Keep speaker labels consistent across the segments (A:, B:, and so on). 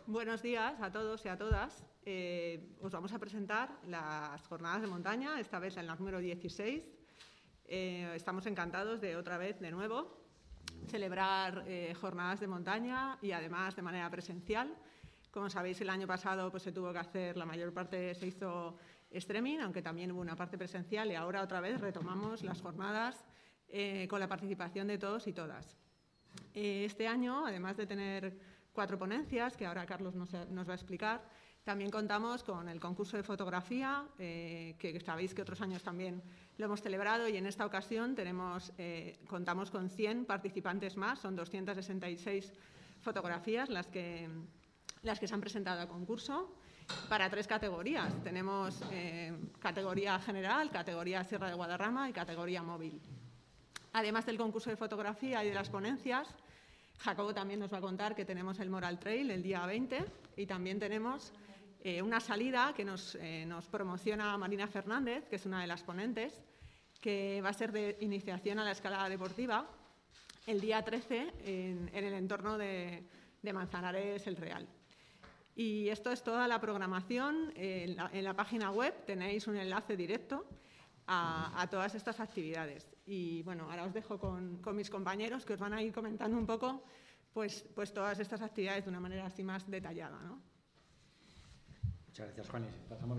A: Buenos días a todos y a todas. Os vamos a presentar las jornadas de montaña, esta vez en la número 16. Estamos encantados de otra vez, de nuevo, celebrar jornadas de montaña y además de manera presencial. Como sabéis, el año pasado se tuvo que hacer, la mayor parte se hizo streaming, aunque también hubo una parte presencial, y ahora otra vez retomamos las jornadas con la participación de todos y todas. Este año, además de tener 4 ponencias, que ahora Carlos nos va a explicar, también contamos con el concurso de fotografía, que sabéis que otros años también lo hemos celebrado, y en esta ocasión contamos con 100 participantes más, son 266 fotografías las que se han presentado al concurso, para 3 categorías. Tenemos categoría general, categoría Sierra de Guadarrama y categoría móvil. Además del concurso de fotografía y de las ponencias, Jacobo también nos va a contar que tenemos el Moral Trail el día 20 y también tenemos una salida que nos promociona Marina Fernández, que es una de las ponentes, que va a ser de iniciación a la escalada deportiva el día 13 en el entorno de Manzanares el Real. Y esto es toda la programación. En la página web tenéis un enlace directo a todas estas actividades. Y bueno, ahora os dejo con mis compañeros, que os van a ir comentando un poco pues todas estas actividades de una manera así más detallada, ¿no?
B: Muchas gracias, Juanis. Pasamos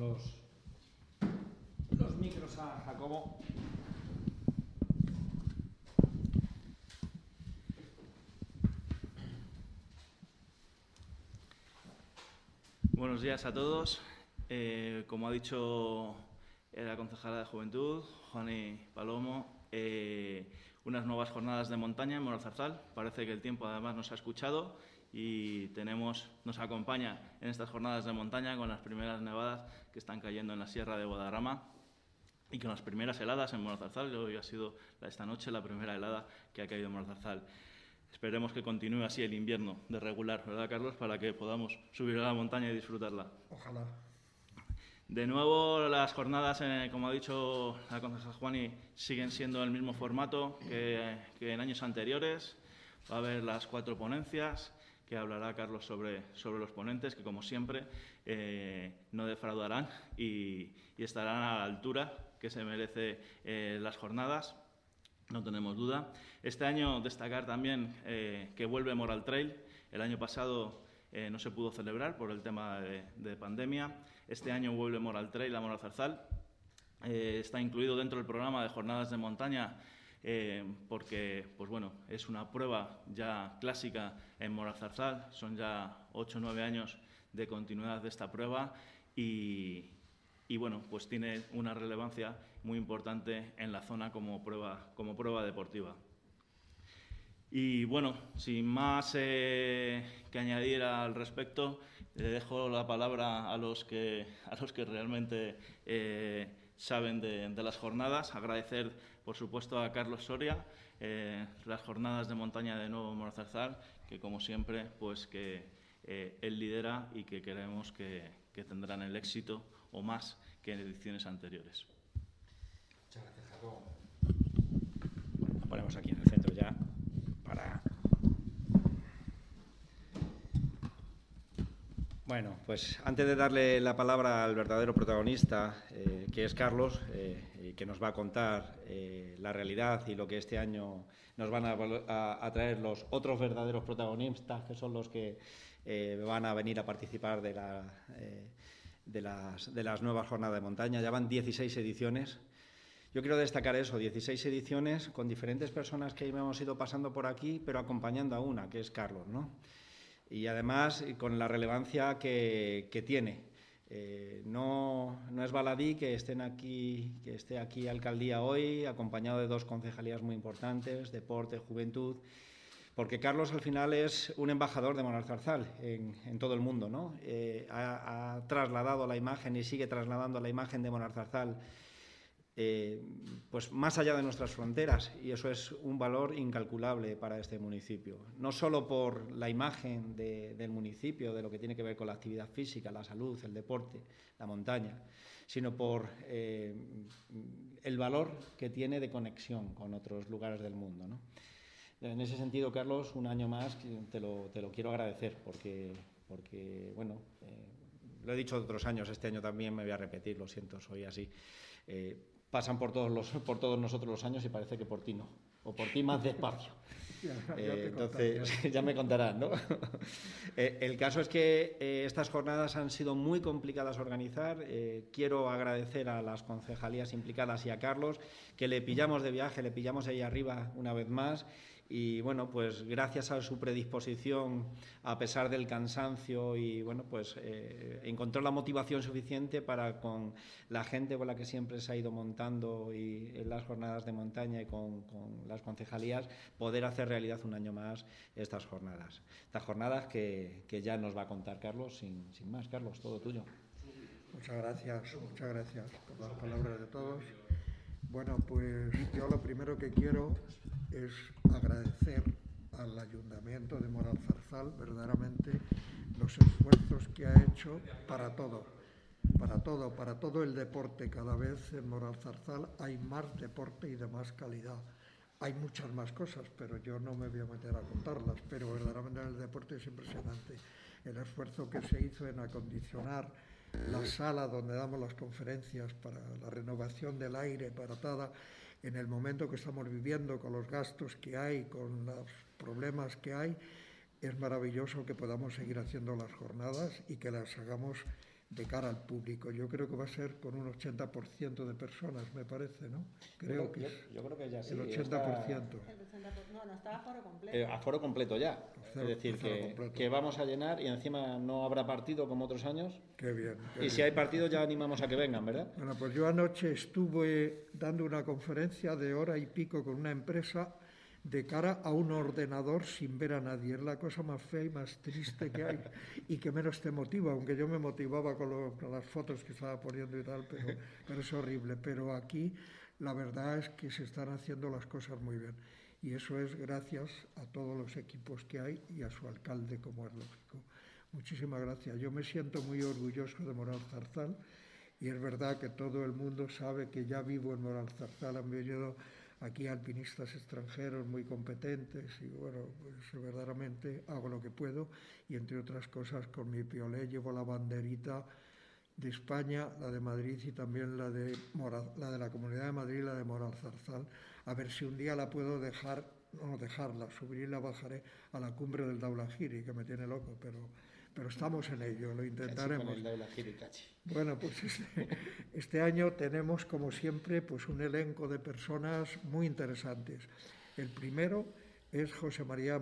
B: los micros a Jacobo.
C: Buenos días a todos. Como ha dicho la concejala de Juventud, Juani Palomo, unas nuevas jornadas de montaña en Moralzarzal. Parece que el tiempo además nos ha escuchado y nos acompaña en estas jornadas de montaña con las primeras nevadas que están cayendo en la Sierra de Guadarrama y con las primeras heladas en Moralzarzal. Hoy ha sido esta noche la primera helada que ha caído en Moralzarzal. Esperemos que continúe así el invierno de regular, ¿verdad, Carlos? Para que podamos subir a la montaña y disfrutarla.
B: Ojalá.
C: De nuevo, las jornadas, como ha dicho la concejala Juani, siguen siendo el mismo formato que en años anteriores. Va a haber las 4 ponencias, que hablará Carlos sobre los ponentes, que como siempre no defraudarán y estarán a la altura que se merece las jornadas. No tenemos duda. Este año destacar también que vuelve Moral Trail. El año pasado no se pudo celebrar por el tema de pandemia. Este año vuelve Moral Trail a Moralzarzal. Está incluido dentro del programa de jornadas de montaña porque es una prueba ya clásica en Moralzarzal. Son ya 8 o 9 años de continuidad de esta prueba y tiene una relevancia muy importante en la zona como prueba deportiva. Y bueno, sin más que añadir al respecto, le dejo la palabra a los que realmente saben de las jornadas. Agradecer, por supuesto, a Carlos Soria las jornadas de montaña de nuevo Moralzarzal, que como siempre, que él lidera y que creemos que tendrán el éxito o más que en ediciones anteriores.
B: Muchas gracias, Jacobo. Lo ponemos aquí en el centro ya para... Bueno, pues antes de darle la palabra al verdadero protagonista, que es Carlos, que nos va a contar la realidad y lo que este año nos van a traer los otros verdaderos protagonistas, que son los que van a venir a participar de las nuevas jornadas de montaña. Ya van 16 ediciones. Yo quiero destacar eso, 16 ediciones con diferentes personas que hemos ido pasando por aquí, pero acompañando a una, que es Carlos, ¿no? Y además con la relevancia que tiene. No es baladí que esté aquí Alcaldía hoy, acompañado de 2 concejalías muy importantes, Deporte, Juventud, porque Carlos al final es un embajador de Moralzarzal en todo el mundo, ¿no? Ha trasladado la imagen y sigue trasladando la imagen de Moralzarzal pues más allá de nuestras fronteras, y eso es un valor incalculable para este municipio, no solo por la imagen del municipio, de lo que tiene que ver con la actividad física, la salud, el deporte, la montaña, sino por el valor que tiene de conexión con otros lugares del mundo, ¿no? En ese sentido, Carlos, un año más te lo quiero agradecer, porque porque, bueno, lo he dicho otros años, este año también me voy a repetir, lo siento, soy así. Pasan por todos nosotros los años y parece que por ti no, o por ti más despacio. Entonces, ya me contarán, ¿no? El caso es que estas jornadas han sido muy complicadas a organizar. Quiero agradecer a las concejalías implicadas y a Carlos, que le pillamos de viaje, le pillamos ahí arriba una vez más. Y bueno, pues gracias a su predisposición, a pesar del cansancio, y bueno, pues encontró la motivación suficiente para, con la gente con la que siempre se ha ido montando y en las jornadas de montaña y con las concejalías, poder hacer realidad un año más estas jornadas. Estas jornadas que ya nos va a contar Carlos, sin más. Carlos, todo tuyo.
D: Muchas gracias por las palabras de todos. Bueno, pues yo lo primero que quiero es agradecer al Ayuntamiento de Moralzarzal verdaderamente los esfuerzos que ha hecho para todo el deporte. Cada vez en Moralzarzal hay más deporte y de más calidad. Hay muchas más cosas, pero yo no me voy a meter a contarlas, pero verdaderamente el deporte es impresionante. El esfuerzo que se hizo en acondicionar la sala donde damos las conferencias, para la renovación del aire, para todo, en el momento que estamos viviendo, con los gastos que hay, con los problemas que hay, es maravilloso que podamos seguir haciendo las jornadas y que las hagamos de cara al público. Yo creo que va a ser con un 80% de personas, me parece, ¿no?
B: Yo creo que ya sí.
D: El 80%.
A: No está aforo completo.
B: Aforo completo ya. Es decir, que vamos a llenar y encima no habrá partido como otros años.
D: Qué bien.
B: Y si hay partido ya animamos a que vengan, ¿verdad?
D: Bueno, pues yo anoche estuve dando una conferencia de hora y pico con una empresa de cara a un ordenador sin ver a nadie. Es la cosa más fea y más triste que hay y que menos te motiva, aunque yo me motivaba con las fotos que estaba poniendo y tal, pero es horrible. Pero aquí la verdad es que se están haciendo las cosas muy bien. Y eso es gracias a todos los equipos que hay y a su alcalde, como es lógico. Muchísimas gracias. Yo me siento muy orgulloso de Moralzarzal y es verdad que todo el mundo sabe que ya vivo en Moralzarzal. Han venido aquí alpinistas extranjeros muy competentes y bueno, pues verdaderamente hago lo que puedo y entre otras cosas con mi piolé llevo la banderita de España, la de Madrid y también la de la Comunidad de Madrid y la de Moralzarzal. A ver si un día la puedo subir y la bajaré a la cumbre del Daulagiri, que me tiene loco, pero estamos en ello, lo intentaremos. Bueno, pues este año tenemos, como siempre, pues un elenco de personas muy interesantes. El primero es José María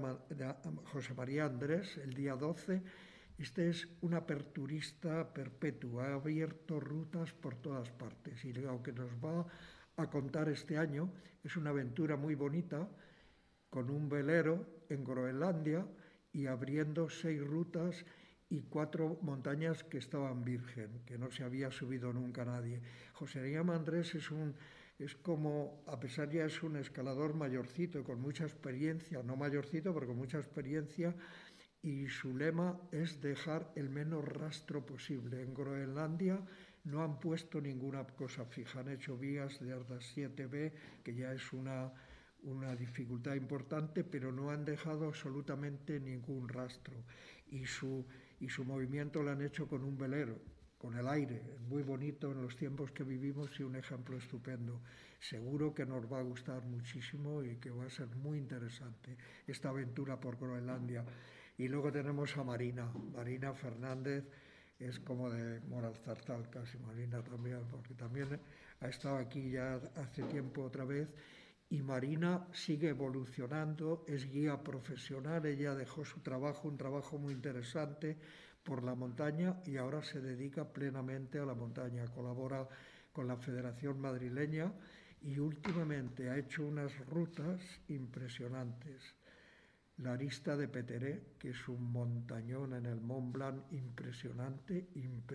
D: Andrés, el día 12. Este es un aperturista perpetuo, ha abierto rutas por todas partes y lo que nos va a contar este año es una aventura muy bonita con un velero en Groenlandia y abriendo 6 rutas y 4 montañas que estaban virgen, que no se había subido nunca nadie. José María Andrés es como, a pesar ya es un escalador mayorcito, con mucha experiencia, no mayorcito, pero con mucha experiencia, y su lema es dejar el menos rastro posible. En Groenlandia no han puesto ninguna cosa fija, han hecho vías de hasta 7B, que ya es una dificultad importante, pero no han dejado absolutamente ningún rastro. Y su movimiento lo han hecho con un velero, con el aire, muy bonito en los tiempos que vivimos y un ejemplo estupendo. Seguro que nos va a gustar muchísimo y que va a ser muy interesante esta aventura por Groenlandia. Y luego tenemos a Marina Fernández, es como de Moralzarzal casi, Marina también, porque también ha estado aquí ya hace tiempo otra vez. Y Marina sigue evolucionando, es guía profesional, ella dejó su trabajo, un trabajo muy interesante por la montaña y ahora se dedica plenamente a la montaña, colabora con la Federación Madrileña y últimamente ha hecho unas rutas impresionantes. La Arista de Peteré, que es un montañón en el Mont Blanc impresionante,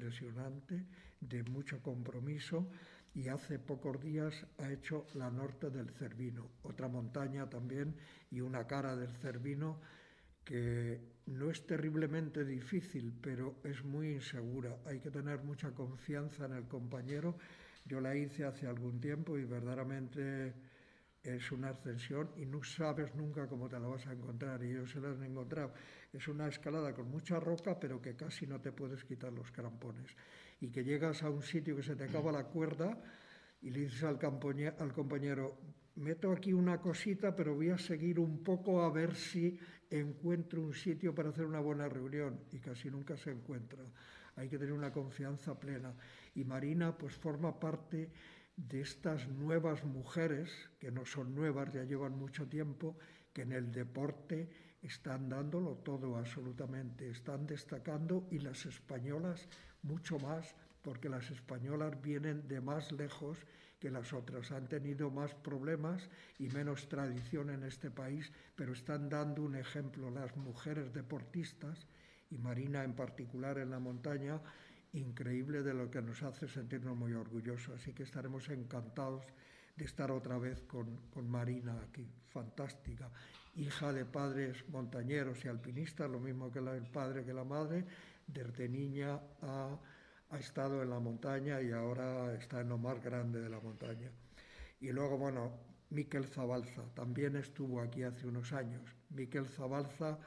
D: de mucho compromiso, y hace pocos días ha hecho la Norte del Cervino, otra montaña también y una cara del Cervino que no es terriblemente difícil, pero es muy insegura. Hay que tener mucha confianza en el compañero. Yo la hice hace algún tiempo y verdaderamente es una ascensión y no sabes nunca cómo te la vas a encontrar, y ellos se la han encontrado. Es una escalada con mucha roca, pero que casi no te puedes quitar los crampones. Y que llegas a un sitio que se te acaba la cuerda y le dices al compañero, meto aquí una cosita, pero voy a seguir un poco a ver si encuentro un sitio para hacer una buena reunión, y casi nunca se encuentra. Hay que tener una confianza plena. Y Marina pues forma parte de estas nuevas mujeres, que no son nuevas, ya llevan mucho tiempo, que en el deporte están dándolo todo absolutamente, están destacando, y las españolas mucho más, porque las españolas vienen de más lejos que las otras, han tenido más problemas y menos tradición en este país, pero están dando un ejemplo las mujeres deportistas, y Marina en particular en la montaña, increíble, de lo que nos hace sentirnos muy orgullosos. Así que estaremos encantados de estar otra vez con Marina aquí, fantástica, hija de padres montañeros y alpinistas, lo mismo que el padre que la madre. Desde niña ha estado en la montaña y ahora está en lo más grande de la montaña. Y luego, bueno, Miquel Zabalza también estuvo aquí hace unos años. Miquel Zabalza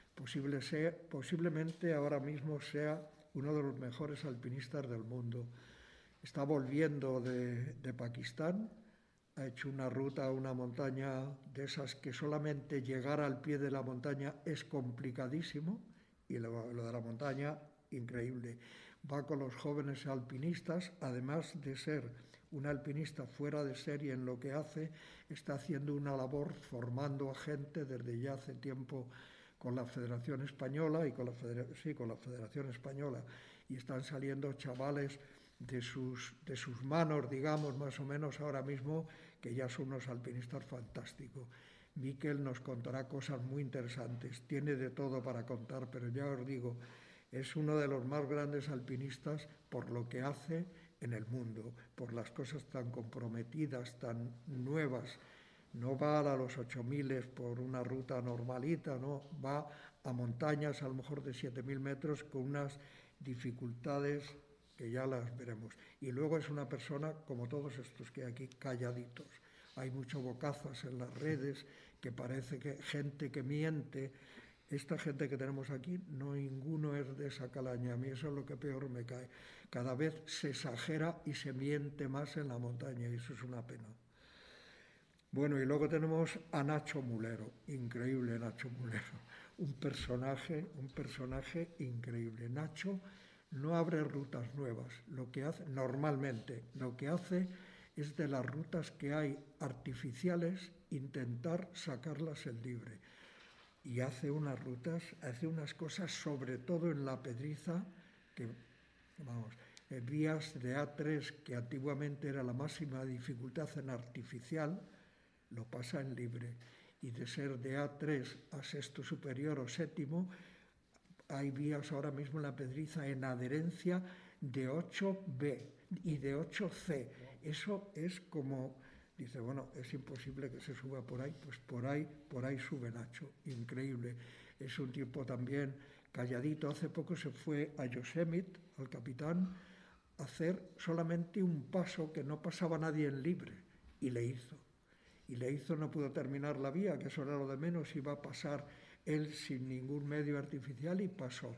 D: posiblemente ahora mismo sea uno de los mejores alpinistas del mundo. Está volviendo de Pakistán, ha hecho una ruta a una montaña de esas que solamente llegar al pie de la montaña es complicadísimo, y lo de la montaña, increíble. Va con los jóvenes alpinistas, además de ser un alpinista fuera de serie en lo que hace, está haciendo una labor formando a gente desde ya hace tiempo con la Federación Española y con la Federación Española, y están saliendo chavales de sus manos, digamos, más o menos ahora mismo, que ya son unos alpinistas fantásticos. Miquel nos contará cosas muy interesantes, tiene de todo para contar, pero ya os digo, es uno de los más grandes alpinistas por lo que hace en el mundo, por las cosas tan comprometidas, tan nuevas. No va a los 8.000 por una ruta normalita, no, va a montañas a lo mejor de 7.000 metros con unas dificultades que ya las veremos. Y luego es una persona, como todos estos que hay aquí, calladitos. Hay mucho bocazas en las redes, que parece que gente que miente. Esta gente que tenemos aquí, no ninguno es de esa calaña. A mí eso es lo que peor me cae. Cada vez se exagera y se miente más en la montaña, y eso es una pena. Bueno, y luego tenemos a Nacho Mulero, increíble Nacho Mulero, un personaje increíble. Nacho no abre rutas nuevas, normalmente lo que hace es, de las rutas que hay artificiales, intentar sacarlas en libre. Y hace unas rutas, hace unas cosas, sobre todo en la Pedriza, que, vamos, vías de A3, que antiguamente era la máxima dificultad en artificial, lo pasa en libre. Y de ser de A3 a sexto superior o séptimo, hay vías ahora mismo en la Pedriza en adherencia de 8B y de 8C. Eso es como, dice, bueno, es imposible que se suba por ahí. Pues por ahí sube Nacho, increíble. Es un tipo también calladito. Hace poco se fue a Yosemite, al capitán, a hacer solamente un paso que no pasaba nadie en libre, y le hizo. No pudo terminar la vía, que eso era lo de menos, iba a pasar él sin ningún medio artificial, y pasó.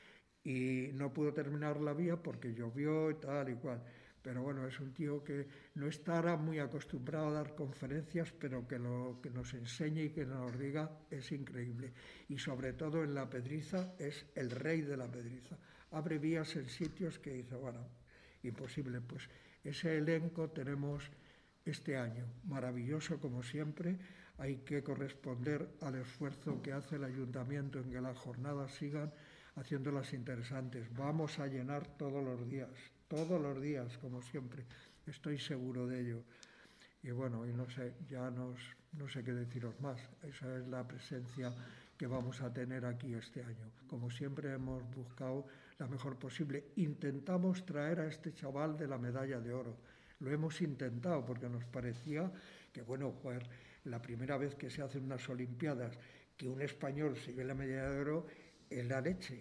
D: Y no pudo terminar la vía porque llovió y tal y cual. Pero bueno, es un tío que no estará muy acostumbrado a dar conferencias, pero que lo que nos enseñe y que nos diga es increíble. Y sobre todo en la Pedriza es el rey de la Pedriza. Abre vías en sitios que dice, bueno, imposible. Pues ese elenco tenemos este año, maravilloso como siempre. Hay que corresponder al esfuerzo que hace el ayuntamiento en que las jornadas sigan haciéndolas interesantes. Vamos a llenar todos los días, como siempre. Estoy seguro de ello. Y bueno, y no sé, ya no sé qué deciros más. Esa es la presencia que vamos a tener aquí este año. Como siempre hemos buscado la mejor posible. Intentamos traer a este chaval de la medalla de oro. Lo hemos intentado porque nos parecía que, bueno, joder, la primera vez que se hacen unas Olimpiadas, que un español se lleve la medalla de oro, es la leche,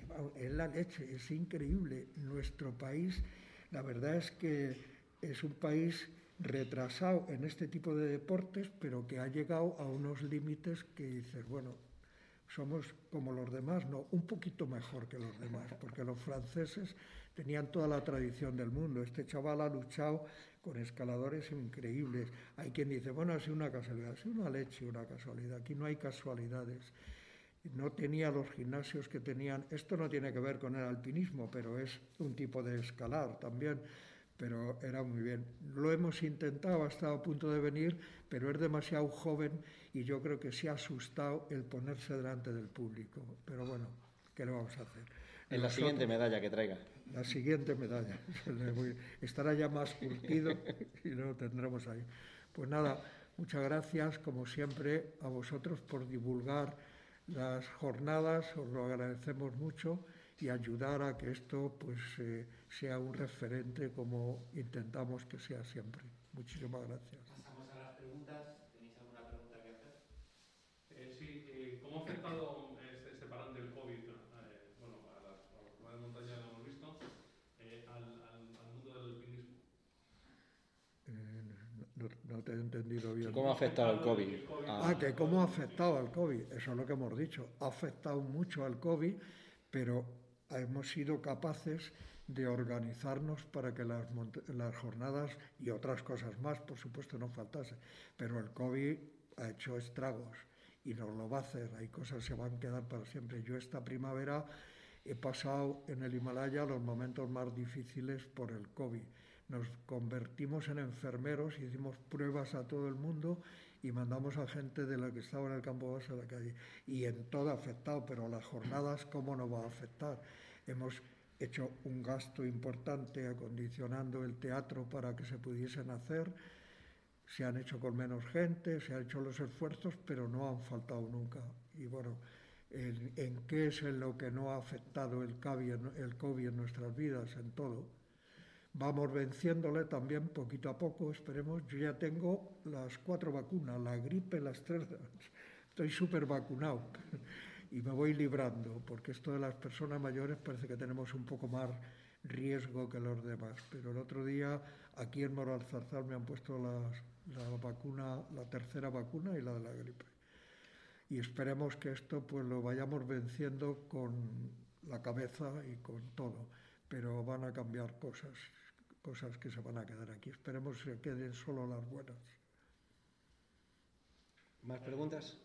D: es increíble. Nuestro país, la verdad es que es un país retrasado en este tipo de deportes, pero que ha llegado a unos límites que dices, bueno, somos como los demás, no, un poquito mejor que los demás, porque los franceses tenían toda la tradición del mundo. Este chaval ha luchado con escaladores increíbles. Hay quien dice, bueno, ha sido una casualidad, ha sido una leche, una casualidad. Aquí no hay casualidades. No tenía los gimnasios que tenían. Esto no tiene que ver con el alpinismo, pero es un tipo de escalar también. Pero era muy bien. Lo hemos intentado, ha estado a punto de venir, pero es demasiado joven y yo creo que se ha asustado el ponerse delante del público. Pero bueno, ¿qué le vamos a hacer?
B: En la siguiente medalla que traiga.
D: La siguiente medalla. Estará ya más curtido y lo tendremos ahí. Pues nada, muchas gracias, como siempre, a vosotros por divulgar las jornadas, os lo agradecemos mucho y ayudar a que esto pues sea un referente como intentamos que sea siempre. Muchísimas gracias.
E: Pasamos a las preguntas. ¿Tenéis alguna pregunta que hacer?
F: Sí, ¿cómo ha afectado este parón del COVID? Bueno, a las jornadas de montaña lo hemos visto, al mundo del alpinismo.
D: No te he entendido bien.
B: ¿Cómo ha afectado el COVID?
D: Que cómo ha afectado al COVID. Eso es lo que hemos dicho. Ha afectado mucho al COVID, pero hemos sido capaces de organizarnos para que las jornadas y otras cosas más, por supuesto, no faltase. Pero el COVID ha hecho estragos y nos lo va a hacer. Hay cosas que se van a quedar para siempre. Yo esta primavera he pasado en el Himalaya los momentos más difíciles por el COVID. Nos convertimos en enfermeros, hicimos pruebas a todo el mundo y mandamos a gente de la que estaba en el campo base a la calle. Y en todo ha afectado, pero las jornadas, ¿cómo no va a afectar? Hemos hecho un gasto importante acondicionando el teatro para que se pudiesen hacer. Se han hecho con menos gente, se han hecho los esfuerzos, pero no han faltado nunca. Y bueno, ¿en qué es en lo que no ha afectado el COVID en nuestras vidas? En todo. Vamos venciéndole también poquito a poco, esperemos. Yo ya tengo las 4 vacunas, la gripe, las 3. Estoy súper vacunado y me voy librando, porque esto de las personas mayores parece que tenemos un poco más riesgo que los demás. Pero el otro día aquí en Moralzarzal me han puesto la vacuna, la 3ª vacuna y la de la gripe. Y esperemos que esto pues lo vayamos venciendo con la cabeza y con todo. Pero van a cambiar cosas que se van a quedar aquí. Esperemos que queden solo las buenas.
B: ¿Más preguntas?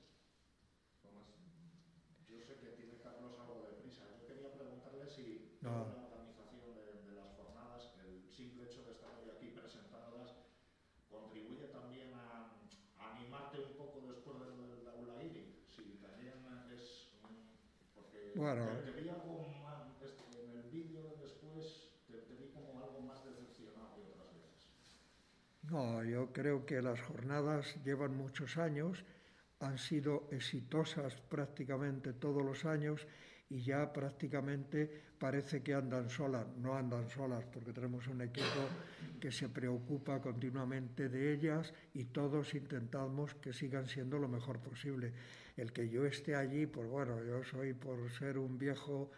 G: Yo sé que tiene Carlos algo de prisa. Yo quería preguntarle si
D: No.
G: la organización de las jornadas, el simple hecho de estar hoy aquí presentándolas, contribuye también a animarte un poco después del Aula Iri. Si también es... Porque
D: bueno,
G: te vi algo más, en el vídeo después, te vi como algo más decepcionado que otras veces.
D: No, yo creo que las jornadas llevan muchos años, han sido exitosas prácticamente todos los años y ya prácticamente parece que andan solas. No andan solas porque tenemos un equipo que se preocupa continuamente de ellas y todos intentamos que sigan siendo lo mejor posible. El que yo esté allí, pues bueno, yo soy por ser un viejo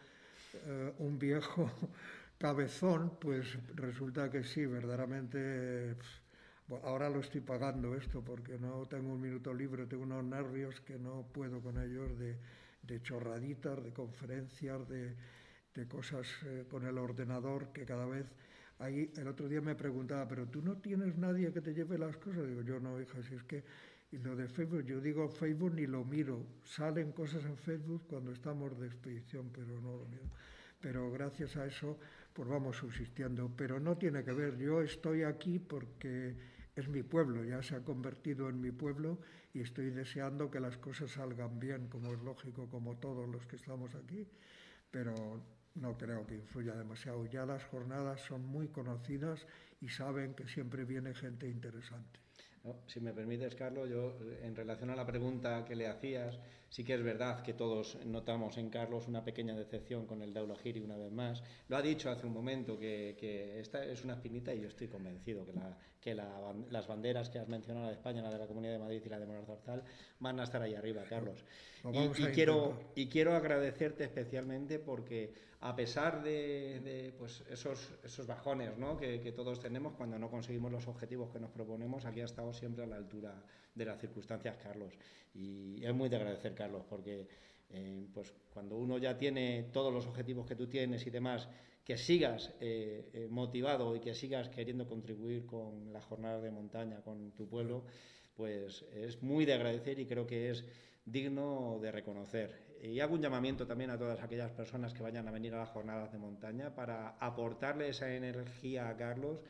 D: cabezón, pues resulta que sí, verdaderamente. Bueno, ahora lo estoy pagando esto porque no tengo un minuto libre, tengo unos nervios que no puedo con ellos de chorraditas, de conferencias, de cosas con el ordenador que cada vez... Ahí el otro día me preguntaba, ¿pero tú no tienes nadie que te lleve las cosas? Digo, yo no, hija, si es que... Y lo de Facebook, yo digo Facebook ni lo miro. Salen cosas en Facebook cuando estamos de expedición, pero no lo miro. Pero gracias a eso, pues vamos subsistiendo. Pero no tiene que ver, yo estoy aquí porque es mi pueblo, ya se ha convertido en mi pueblo y estoy deseando que las cosas salgan bien, como es lógico, como todos los que estamos aquí, pero no creo que influya demasiado. Ya las jornadas son muy conocidas y saben que siempre viene gente interesante.
B: No, si me permites, Carlos, yo en relación a la pregunta que le hacías, sí que es verdad que todos notamos en Carlos una pequeña decepción con el Daula Giri una vez más. Lo ha dicho hace un momento que esta es una espinita y yo estoy convencido que las banderas que has mencionado, la de España, la de la Comunidad de Madrid y la de Moralzarzal, van a estar ahí arriba, Carlos. Y quiero agradecerte especialmente porque a pesar de pues esos bajones, ¿no?, que todos tenemos cuando no conseguimos los objetivos que nos proponemos, aquí ha estado siempre a la altura de las circunstancias Carlos. Y es muy de agradecer, Carlos, porque pues cuando uno ya tiene todos los objetivos que tú tienes y demás, que sigas motivado y que sigas queriendo contribuir con las jornadas de montaña, con tu pueblo, pues es muy de agradecer y creo que es digno de reconocer. Y hago un llamamiento también a todas aquellas personas que vayan a venir a las jornadas de montaña para aportarle esa energía a Carlos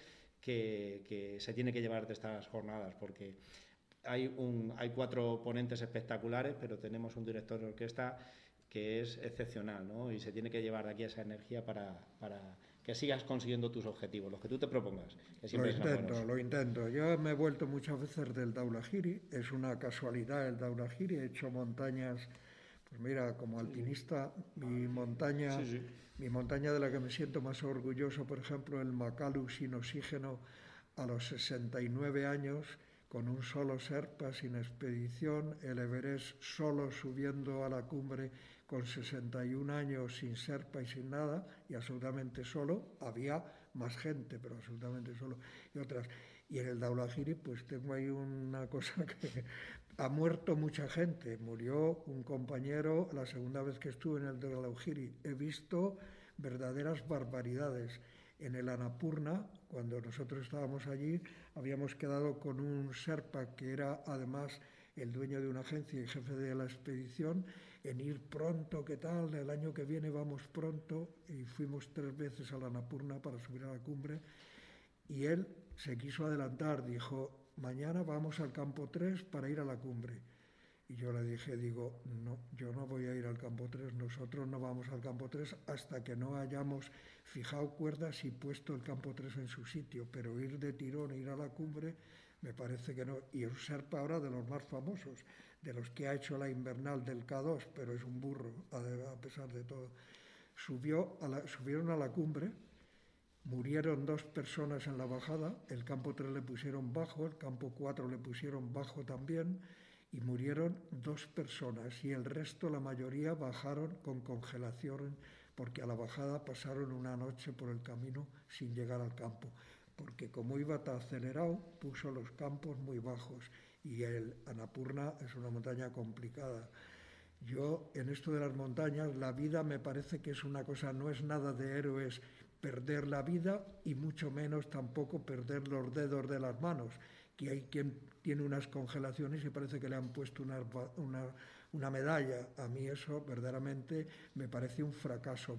B: que se tiene que llevar de estas jornadas, porque hay 4 ponentes espectaculares, pero tenemos un director de orquesta que es excepcional, ¿no? Y se tiene que llevar de aquí esa energía para que sigas consiguiendo tus objetivos, los que tú te propongas. Que siempre
D: Lo intento. Yo me he vuelto muchas veces del Daulagiri, es una casualidad el Daulagiri, he hecho montañas, pues mira, como alpinista, mi montaña de la que me siento más orgulloso, por ejemplo, el Makalu sin oxígeno a los 69 años, con un solo Sherpa sin expedición, el Everest solo subiendo a la cumbre con 61 años sin Sherpa y sin nada, y absolutamente solo. Había más gente, pero absolutamente solo, y otras. Y en el Daulagiri, pues tengo ahí una cosa que ha muerto mucha gente. Murió un compañero la segunda vez que estuve en el Daulagiri. He visto verdaderas barbaridades. En el Annapurna, cuando nosotros estábamos allí, habíamos quedado con un Sherpa que era además el dueño de una agencia y jefe de la expedición, en ir pronto, ¿qué tal? El año que viene vamos pronto, y fuimos 3 veces al Annapurna para subir a la cumbre, y él se quiso adelantar, dijo, mañana vamos al campo 3 para ir a la cumbre. Y yo le dije, no, yo no voy a ir al campo 3, nosotros no vamos al campo 3 hasta que no hayamos fijado cuerdas y puesto el campo 3 en su sitio, pero ir de tirón, ir a la cumbre, me parece que no. Y un Sherpa ahora de los más famosos, de los que ha hecho la invernal del K2, pero es un burro, a pesar de todo. Subieron a la cumbre, murieron 2 personas en la bajada, el campo 3 le pusieron bajo, el campo 4 le pusieron bajo también, y murieron 2 personas, y el resto, la mayoría, bajaron con congelación, porque a la bajada pasaron una noche por el camino sin llegar al campo, porque como iba tan acelerado, puso los campos muy bajos, y el Annapurna es una montaña complicada. Yo, en esto de las montañas, la vida me parece que es una cosa, no es nada de héroes perder la vida, y mucho menos tampoco perder los dedos de las manos, que hay quien tiene unas congelaciones y parece que le han puesto una medalla. A mí eso verdaderamente me parece un fracaso,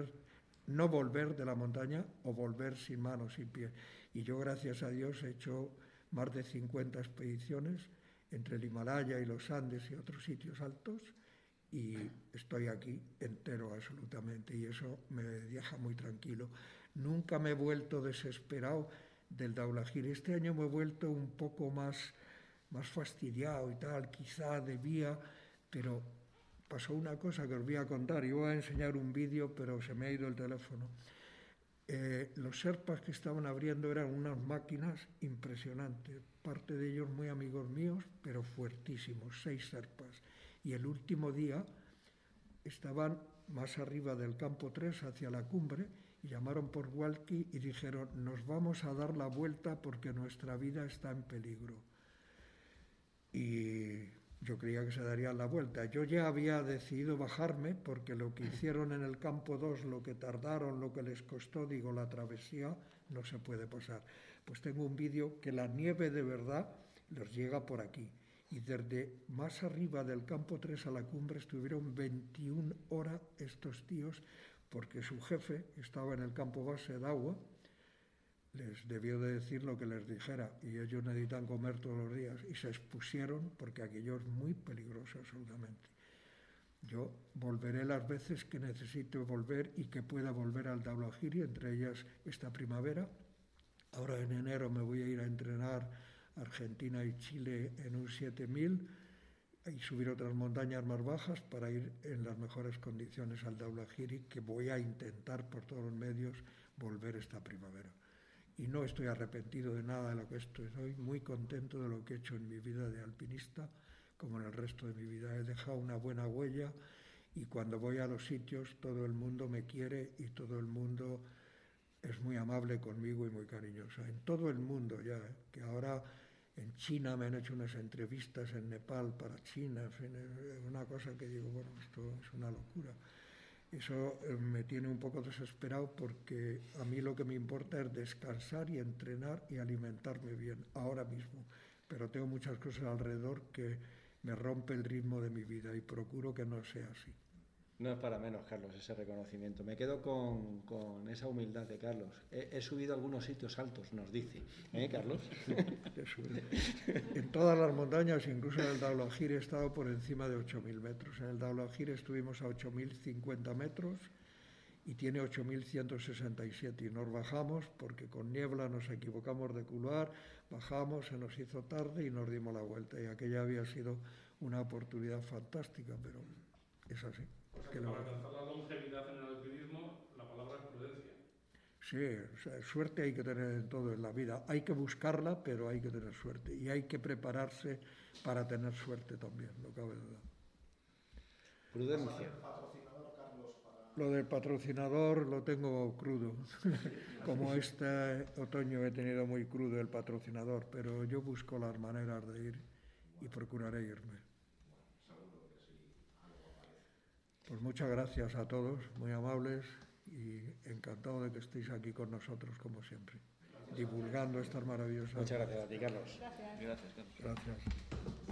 D: no volver de la montaña o volver sin manos, sin pies. Y yo, gracias a Dios, he hecho más de 50 expediciones entre el Himalaya y los Andes y otros sitios altos, y estoy aquí entero absolutamente, y eso me deja muy tranquilo. Nunca me he vuelto desesperado del Daulagiri. Este año me he vuelto un poco más fastidiado y tal, quizá debía, pero pasó una cosa que os voy a contar. Yo voy a enseñar un vídeo, pero se me ha ido el teléfono. Los Sherpas que estaban abriendo eran unas máquinas impresionantes, parte de ellos muy amigos míos, pero fuertísimos, 6 Sherpas. Y el último día estaban más arriba del campo 3 hacia la cumbre, y llamaron por walkie y dijeron, nos vamos a dar la vuelta porque nuestra vida está en peligro. Y yo creía que se darían la vuelta. Yo ya había decidido bajarme, porque lo que hicieron en el campo 2, lo que tardaron, lo que les costó, la travesía, no se puede pasar. Pues tengo un vídeo que la nieve de verdad los llega por aquí. Y desde más arriba del campo 3 a la cumbre estuvieron 21 horas estos tíos, porque su jefe estaba en el campo base de agua, les debió de decir lo que les dijera, y ellos necesitan comer todos los días, y se expusieron porque aquello es muy peligroso absolutamente. Yo volveré las veces que necesite volver y que pueda volver al Daulagiri, entre ellas esta primavera. Ahora en enero me voy a ir a entrenar a Argentina y Chile en un 7000, y subir otras montañas más bajas para ir en las mejores condiciones al Daulagiri, que voy a intentar por todos los medios volver esta primavera. Y no estoy arrepentido de nada de lo que estoy muy contento de lo que he hecho en mi vida de alpinista, como en el resto de mi vida. He dejado una buena huella y cuando voy a los sitios todo el mundo me quiere y todo el mundo es muy amable conmigo y muy cariñoso. En todo el mundo ya, que ahora en China me han hecho unas entrevistas, en Nepal para China, en fin, es una cosa que digo, bueno, esto es una locura. Eso me tiene un poco desesperado porque a mí lo que me importa es descansar y entrenar y alimentarme bien, ahora mismo. Pero tengo muchas cosas alrededor que me rompe el ritmo de mi vida y procuro que no sea así.
B: No es para menos, Carlos, ese reconocimiento. Me quedo con esa humildad de Carlos. He subido algunos sitios altos, nos dice. Carlos?
D: En todas las montañas, incluso en el Dhaulagiri, he estado por encima de 8.000 metros. En el Dhaulagiri estuvimos a 8.050 metros y tiene 8.167. Y nos bajamos porque con niebla nos equivocamos de couloir, bajamos, se nos hizo tarde y nos dimos la vuelta. Y aquella había sido una oportunidad fantástica, pero es así.
F: Para alcanzar la longevidad en el alpinismo, la palabra es prudencia.
D: Sí, o sea, suerte hay que tener en todo en la vida. Hay que buscarla, pero hay que tener suerte. Y hay que prepararse para tener suerte también, no cabe duda.
B: Prudencia.
D: Lo del patrocinador lo tengo crudo. Como este otoño he tenido muy crudo el patrocinador, pero yo busco las maneras de ir y procuraré irme. Pues muchas gracias a todos, muy amables y encantado de que estéis aquí con nosotros como siempre, divulgando estas maravillosas.
B: Muchas gracias a ti, Carlos.
A: Gracias.
C: Gracias, Carlos.
D: Gracias.